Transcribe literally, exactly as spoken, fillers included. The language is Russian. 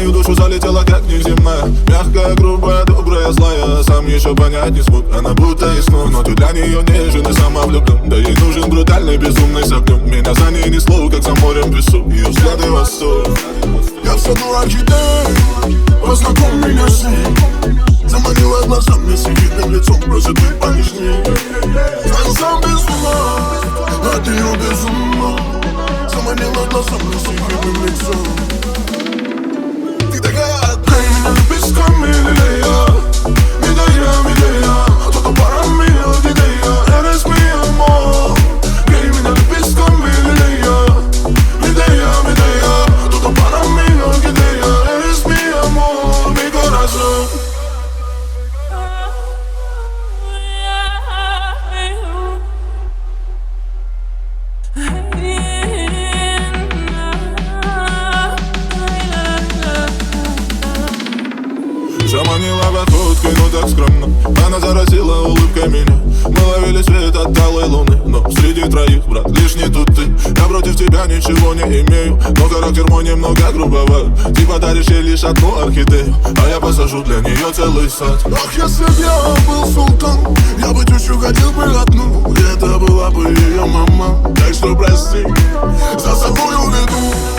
мою душу залетела как неземная. Мягкая, грубая, добрая, злая. Сам еще понять не смог, она будто из снов. Но ты для нее нежен и самовлюблен. Да ей нужен брутальный, безумный с огнем. Меня за ней несло, как за морем песок. Ее взгляды восток. Я в саду орхидей, познакомь меня с ней. Заманила глазами с ехидным лицом, просит быть понежней. Знаю, сам без ума от нее безумно. Заманила глазами с ехидным лицом. Ты такая отдай меня песками лилия. Медея, медея, todo para mí orquídea. Eres mi amor. Gay меня песками лилия. Медея, медея, todo para mí orquídea. Eres mi amor, mi corazón. Заманила походкой, но так скромно. Она заразила улыбкой меня. Мы ловили свет от талой луны. Но среди троих, брат, лишь не тут ты. Я против тебя ничего не имею, но характер мой немного грубоват. Ты подаришь ей лишь одну орхидею, а я посажу для нее целый сад. Ах, если б я был султан, я бы тещу хотел бы одну. И это была бы ее мама. Так что прости, за собой уведу.